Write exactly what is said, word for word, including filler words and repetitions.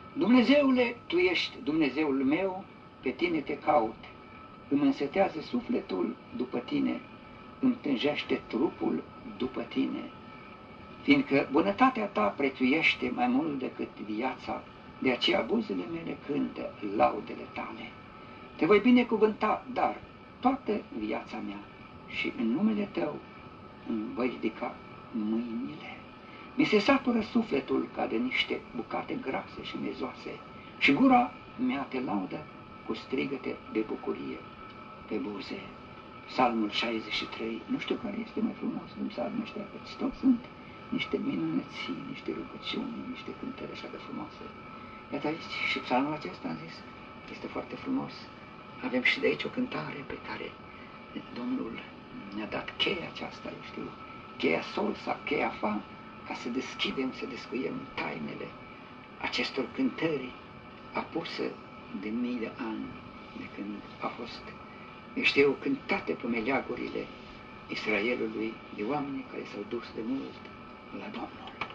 Dumnezeule, Tu ești Dumnezeul meu, pe Tine te caut, îmi însetează sufletul după Tine, îmi tânjește trupul după Tine. Fiindcă bunătatea Ta prețuiește mai mult decât viața, de aceea buzele mele cântă laudele Tale. Te voi binecuvânta, dar toată viața mea și în numele Tău îmi voi ridica mâinile. Mi se satură sufletul ca de niște bucate grase și mezoase și gura mea te laudă cu strigăte de bucurie pe buze. Psalmul șaizeci și trei, nu știu care este mai frumos din psalmul ăștia, căci toți sunt niște minunății, niște rugăciuni, niște cântări așa de frumoase. Iată aici și psalmul acesta, am zis, este foarte frumos. Avem și de aici o cântare pe care Domnul ne-a dat cheia aceasta, eu știu, cheia sol sau cheia fa, ca să deschidem, să descuiem tainele acestor cântări apuse de mii de ani, de când a fost, eu știu, cântate pe meleagurile Israelului de oameni care s-au dus de mult la Domnul.